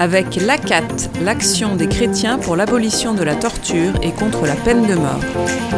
avec l'ACAT, l'Action des chrétiens pour l'abolition de la torture et contre la peine de mort.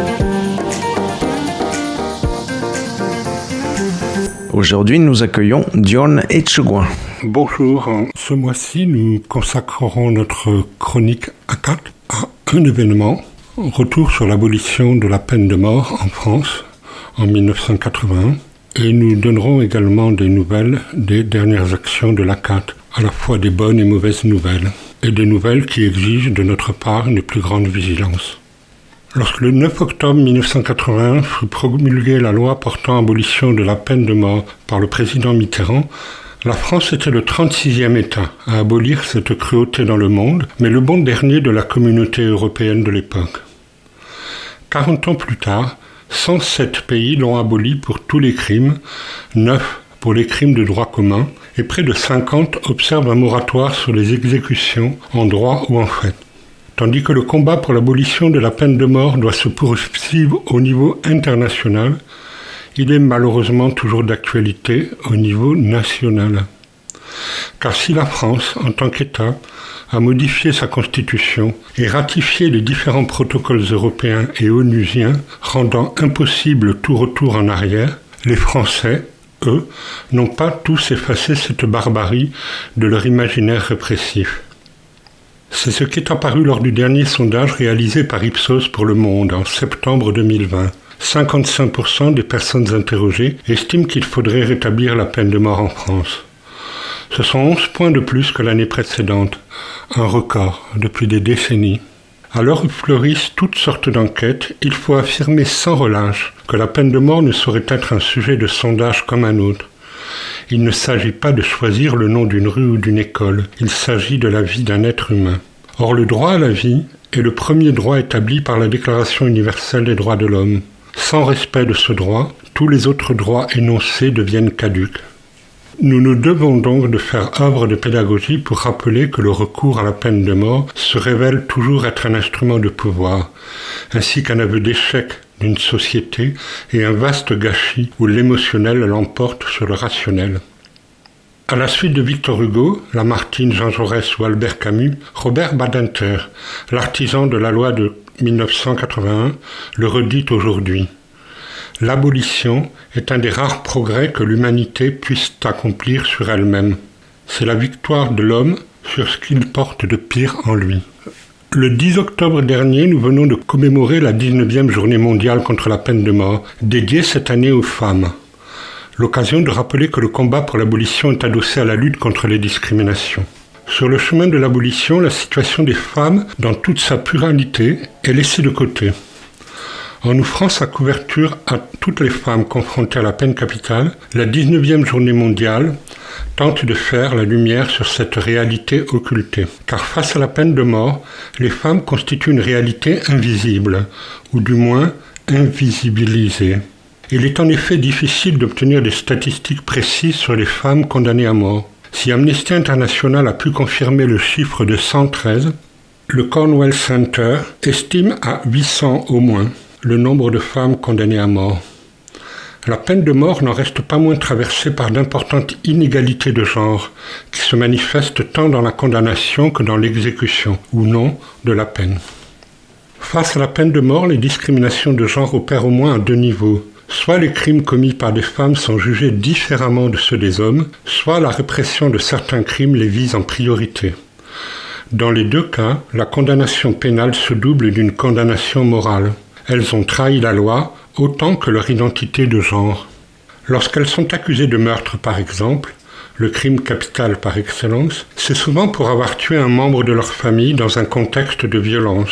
Aujourd'hui, nous accueillons Dion Etchegouin. Bonjour, ce mois-ci, nous consacrerons notre chronique ACAT à un événement, retour sur l'abolition de la peine de mort en France en 1981, et nous donnerons également des nouvelles des dernières actions de l'ACAT, à la fois des bonnes et mauvaises nouvelles, et des nouvelles qui exigent de notre part une plus grande vigilance. Lorsque le 9 octobre 1981 fut promulguée la loi portant abolition de la peine de mort par le président Mitterrand, la France était le 36e État à abolir cette cruauté dans le monde, mais le bon dernier de la communauté européenne de l'époque. 40 ans plus tard, 107 pays l'ont aboli pour tous les crimes, 9 pour les crimes de droit commun, et près de 50 observent un moratoire sur les exécutions en droit ou en fait. Tandis que le combat pour l'abolition de la peine de mort doit se poursuivre au niveau international, il est malheureusement toujours d'actualité au niveau national. Car si la France, en tant qu'État, a modifié sa constitution et ratifié les différents protocoles européens et onusiens rendant impossible tout retour en arrière, les Français, eux, n'ont pas tous effacé cette barbarie de leur imaginaire répressif. C'est ce qui est apparu lors du dernier sondage réalisé par Ipsos pour Le Monde en septembre 2020. 55% des personnes interrogées estiment qu'il faudrait rétablir la peine de mort en France. Ce sont 11 points de plus que l'année précédente, un record depuis des décennies. À l'heure où fleurissent toutes sortes d'enquêtes, il faut affirmer sans relâche que la peine de mort ne saurait être un sujet de sondage comme un autre. Il ne s'agit pas de choisir le nom d'une rue ou d'une école, il s'agit de la vie d'un être humain. Or, le droit à la vie est le premier droit établi par la Déclaration universelle des droits de l'homme. Sans respect de ce droit, tous les autres droits énoncés deviennent caducs. Nous nous devons donc de faire œuvre de pédagogie pour rappeler que le recours à la peine de mort se révèle toujours être un instrument de pouvoir, ainsi qu'un aveu d'échec d'une société et un vaste gâchis où l'émotionnel l'emporte sur le rationnel. À la suite de Victor Hugo, Lamartine, Jean Jaurès ou Albert Camus, Robert Badinter, l'artisan de la loi de 1981, le redit aujourd'hui. L'abolition est un des rares progrès que l'humanité puisse accomplir sur elle-même. C'est la victoire de l'homme sur ce qu'il porte de pire en lui. Le 10 octobre dernier, nous venons de commémorer la 19e journée mondiale contre la peine de mort, dédiée cette année aux femmes. L'occasion de rappeler que le combat pour l'abolition est adossé à la lutte contre les discriminations. Sur le chemin de l'abolition, la situation des femmes, dans toute sa pluralité, est laissée de côté. En offrant sa couverture à toutes les femmes confrontées à la peine capitale, la 19e journée mondiale tente de faire la lumière sur cette réalité occultée. Car face à la peine de mort, les femmes constituent une réalité invisible, ou du moins invisibilisée. Il est en effet difficile d'obtenir des statistiques précises sur les femmes condamnées à mort. Si Amnesty International a pu confirmer le chiffre de 113, le Cornwall Center estime à 800 au moins le nombre de femmes condamnées à mort. La peine de mort n'en reste pas moins traversée par d'importantes inégalités de genre qui se manifestent tant dans la condamnation que dans l'exécution, ou non, de la peine. Face à la peine de mort, les discriminations de genre opèrent au moins à deux niveaux. Soit les crimes commis par des femmes sont jugés différemment de ceux des hommes, soit la répression de certains crimes les vise en priorité. Dans les deux cas, la condamnation pénale se double d'une condamnation morale. Elles ont trahi la loi autant que leur identité de genre. Lorsqu'elles sont accusées de meurtre, par exemple, le crime capital par excellence, c'est souvent pour avoir tué un membre de leur famille dans un contexte de violence.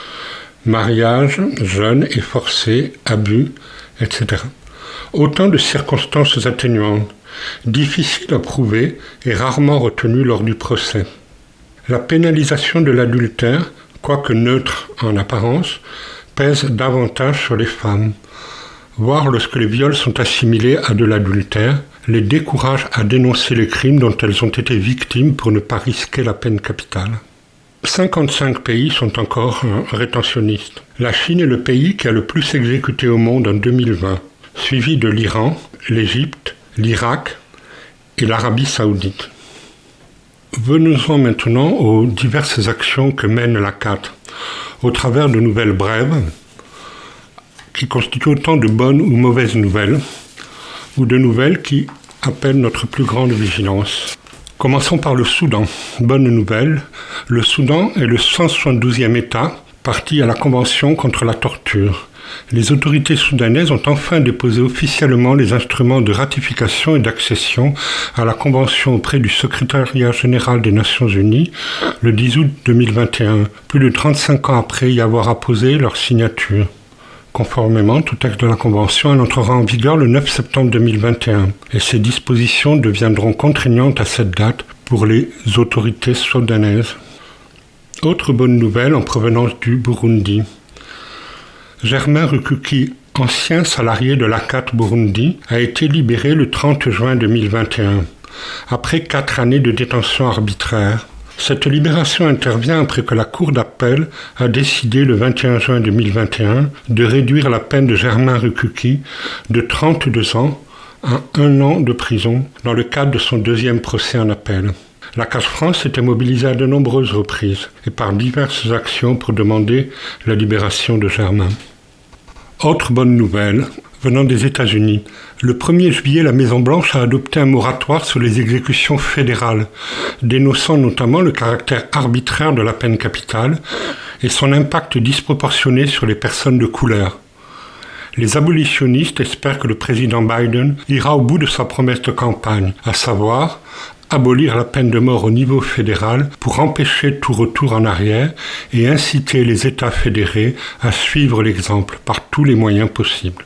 Mariage, jeune et forcé, abus, etc. Autant de circonstances atténuantes, difficiles à prouver et rarement retenues lors du procès. La pénalisation de l'adultère, quoique neutre en apparence, pèse davantage sur les femmes. Voire lorsque les viols sont assimilés à de l'adultère, les décourage à dénoncer les crimes dont elles ont été victimes pour ne pas risquer la peine capitale. 55 pays sont encore rétentionnistes. La Chine est le pays qui a le plus exécuté au monde en 2020, suivi de l'Iran, l'Égypte, l'Irak et l'Arabie saoudite. Venons-en maintenant aux diverses actions que mène la CAT, au travers de nouvelles brèves, qui constituent autant de bonnes ou mauvaises nouvelles, ou de nouvelles qui appellent notre plus grande vigilance. Commençons par le Soudan. Bonne nouvelle, le Soudan est le 172e État parti à la Convention contre la torture. Les autorités soudanaises ont enfin déposé officiellement les instruments de ratification et d'accession à la Convention auprès du Secrétariat général des Nations Unies le 10 août 2021, plus de 35 ans après y avoir apposé leur signature. Conformément au texte de la Convention, elle entrera en vigueur le 9 septembre 2021 et ces dispositions deviendront contraignantes à cette date pour les autorités soudanaises. Autre bonne nouvelle en provenance du Burundi. Germain Rukuki, ancien salarié de la CAT Burundi, a été libéré le 30 juin 2021, après 4 années de détention arbitraire. Cette libération intervient après que la Cour d'appel a décidé le 21 juin 2021 de réduire la peine de Germain Rukuki de 32 ans à 1 an de prison dans le cadre de son 2e procès en appel. La CAT France s'était mobilisée à de nombreuses reprises et par diverses actions pour demander la libération de Germain. Autre bonne nouvelle, venant des États-Unis. Le 1er juillet, la Maison-Blanche a adopté un moratoire sur les exécutions fédérales, dénonçant notamment le caractère arbitraire de la peine capitale et son impact disproportionné sur les personnes de couleur. Les abolitionnistes espèrent que le président Biden ira au bout de sa promesse de campagne, à savoir abolir la peine de mort au niveau fédéral pour empêcher tout retour en arrière et inciter les États fédérés à suivre l'exemple par tous les moyens possibles.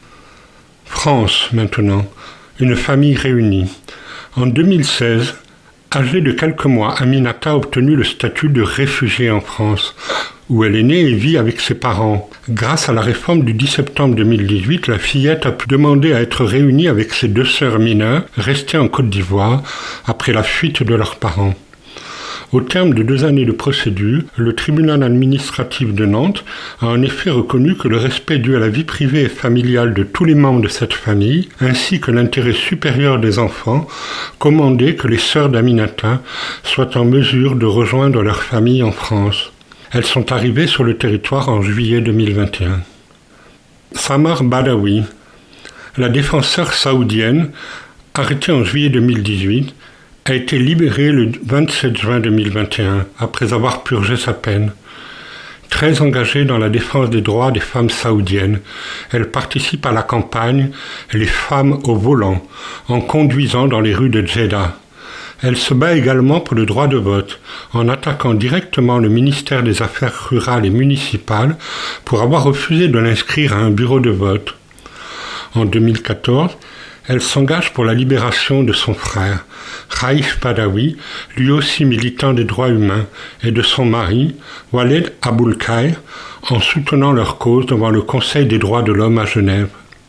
France, maintenant, une famille réunie. En 2016, âgée de quelques mois, Aminata a obtenu le statut de réfugiée en France, où elle est née et vit avec ses parents. Grâce à la réforme du 10 septembre 2018, la fillette a pu demander à être réunie avec ses 2 sœurs mineures, restées en Côte d'Ivoire, après la fuite de leurs parents. Au terme de 2 années de procédure, le tribunal administratif de Nantes a en effet reconnu que le respect dû à la vie privée et familiale de tous les membres de cette famille, ainsi que l'intérêt supérieur des enfants, commandait que les sœurs d'Aminata soient en mesure de rejoindre leur famille en France. Elles sont arrivées sur le territoire en juillet 2021. Samar Badawi, la défenseure saoudienne, arrêtée en juillet 2018, a été libérée le 27 juin 2021, après avoir purgé sa peine. Très engagée dans la défense des droits des femmes saoudiennes, elle participe à la campagne « Les femmes au volant » en conduisant dans les rues de Djeddah. Elle se bat également pour le droit de vote, en attaquant directement le ministère des Affaires rurales et municipales pour avoir refusé de l'inscrire à un bureau de vote. En 2014, elle s'engage pour la libération de son frère, Raif Badawi, lui aussi militant des droits humains, et de son mari, Waled Aboulkhaïr, en soutenant leur cause devant le Conseil des droits de l'homme à Genève.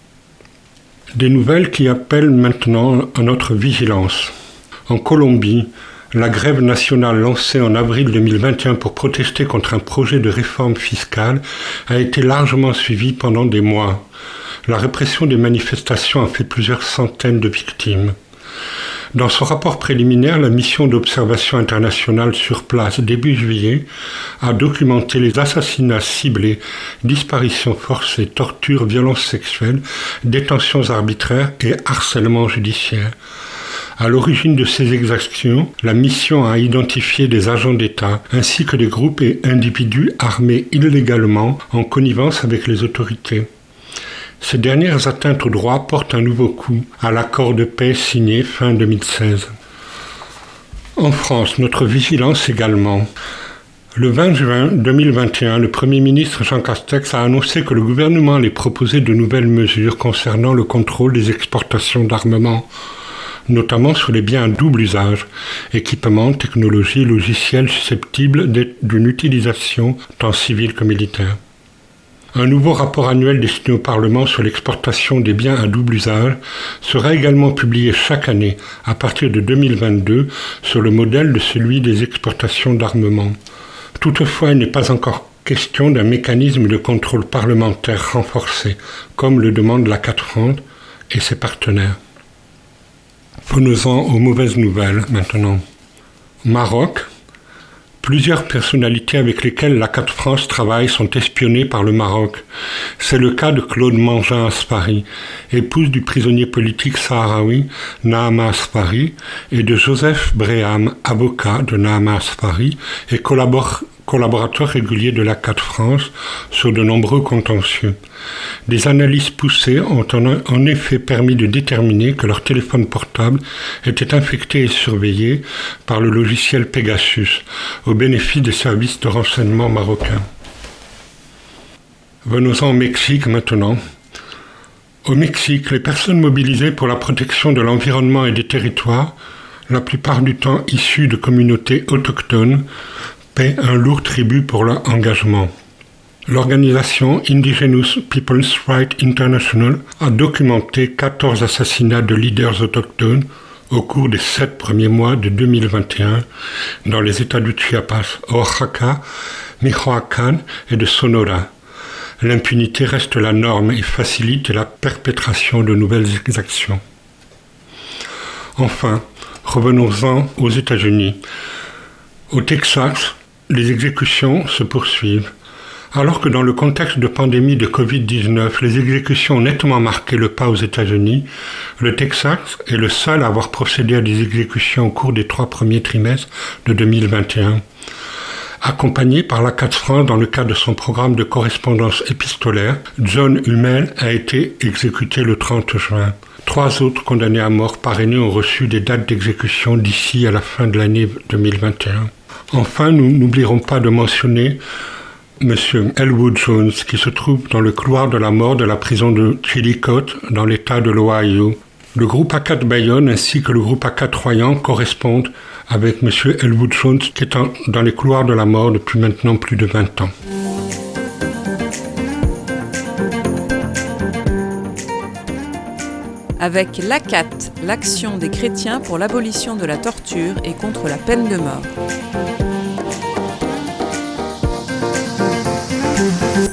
Des nouvelles qui appellent maintenant à notre vigilance. En Colombie, la grève nationale lancée en avril 2021 pour protester contre un projet de réforme fiscale a été largement suivie pendant des mois. La répression des manifestations a fait plusieurs centaines de victimes. Dans son rapport préliminaire, la mission d'observation internationale sur place début juillet a documenté les assassinats ciblés, disparitions forcées, tortures, violences sexuelles, détentions arbitraires et harcèlement judiciaire. À l'origine de ces exactions, la mission a identifié des agents d'État ainsi que des groupes et individus armés illégalement en connivence avec les autorités. Ces dernières atteintes aux droits portent un nouveau coup à l'accord de paix signé fin 2016. En France, notre vigilance également. Le 20 juin 2021, le Premier ministre Jean Castex a annoncé que le gouvernement allait proposer de nouvelles mesures concernant le contrôle des exportations d'armement, notamment sur les biens à double usage, équipements, technologies, logiciels susceptibles d'une utilisation tant civile que militaire. Un nouveau rapport annuel destiné au Parlement sur l'exportation des biens à double usage sera également publié chaque année à partir de 2022 sur le modèle de celui des exportations d'armement. Toutefois, il n'est pas encore question d'un mécanisme de contrôle parlementaire renforcé, comme le demande la CAT France et ses partenaires. Venons-en aux mauvaises nouvelles maintenant. Maroc. Plusieurs personnalités avec lesquelles l'ACAT France travaille sont espionnées par le Maroc. C'est le cas de Claude Mangin Aspari, épouse du prisonnier politique sahraoui Nahama Aspari, et de Joseph Breham, avocat de Nahama Aspari et collaborateur régulier de l'ACAT France sur de nombreux contentieux. Des analyses poussées ont en effet permis de déterminer que leur téléphone portable était infecté et surveillé par le logiciel Pegasus, au bénéfice des services de renseignement marocains. Venons-en au Mexique maintenant. Au Mexique, les personnes mobilisées pour la protection de l'environnement et des territoires, la plupart du temps issues de communautés autochtones, paient un lourd tribut pour leur engagement. L'organisation Indigenous Peoples' Rights International a documenté 14 assassinats de leaders autochtones au cours des 7 premiers mois de 2021 dans les États du Chiapas, Oaxaca, Michoacán et de Sonora. L'impunité reste la norme et facilite la perpétration de nouvelles exactions. Enfin, revenons-en aux États-Unis. Au Texas, les exécutions se poursuivent. Alors que dans le contexte de pandémie de Covid-19, les exécutions ont nettement marqué le pas aux États-Unis, le Texas est le seul à avoir procédé à des exécutions au cours des 3 premiers trimestres de 2021. Accompagné par l'ACAT France dans le cadre de son programme de correspondance épistolaire, John Hummel a été exécuté le 30 juin. 3 autres condamnés à mort parrainés ont reçu des dates d'exécution d'ici à la fin de l'année 2021. Enfin, nous n'oublierons pas de mentionner M. Elwood Jones, qui se trouve dans le couloir de la mort de la prison de Chillicothe, dans l'État de l'Ohio. Le groupe ACAT Bayonne ainsi que le groupe ACAT Royan correspondent avec M. Elwood Jones, qui est dans les couloirs de la mort depuis maintenant plus de 20 ans. Avec l'ACAT, l'Action des chrétiens pour l'abolition de la torture et contre la peine de mort.